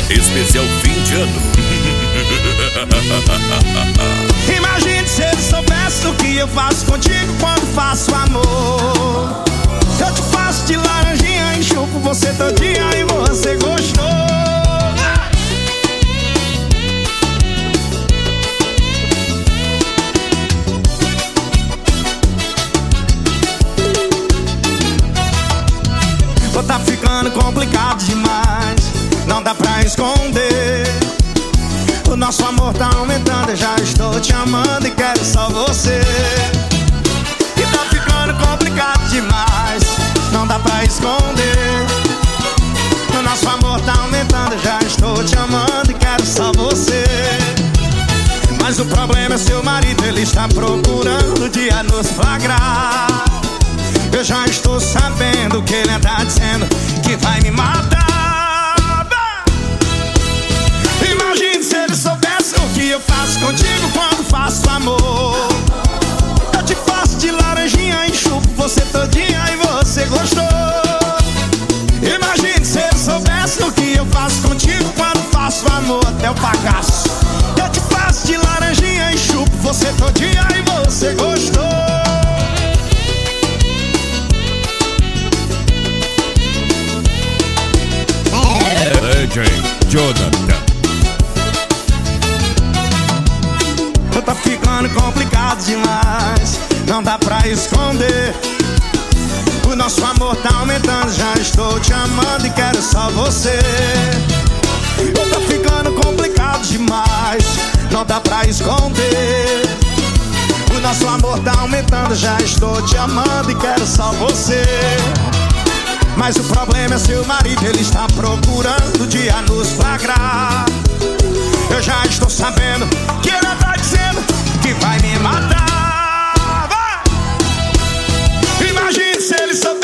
especial fim de ano. Imagine se ele soubesse o que eu faço contigo quando faço amor. Eu te faço de laranjinha, enxupo você todinha e você gostou. Tá ficando complicado demais, não dá pra esconder. O nosso amor tá aumentando, eu já estou te amando e quero só você. E tá ficando complicado demais, não dá pra esconder. O nosso amor tá aumentando, eu já estou te amando e quero só você. Mas o problema é seu marido, ele está procurando o dia nos flagrar. Eu já estou sabendo que ele tá dizendo que vai me matar. Imagine se ele soubesse o que eu faço contigo quando faço amor. Eu te faço de laranjinha, enxupo você todinha e você gostou. Imagine se ele soubesse o que eu faço contigo quando faço amor até o bagaço. Eu te faço de laranjinha, enxupo você todinha e você gostou. DJ Jonathan. Tá ficando complicado demais, não dá pra esconder. O nosso amor tá aumentando, já estou te amando e quero só você. Tá ficando complicado demais, não dá pra esconder. O nosso amor tá aumentando, já estou te amando e quero só você. Mas o problema é seu marido, ele está procurando o dia nos flagrar. Eu já estou sabendo que ele tá dizendo que vai me matar. Imagine se ele soubesse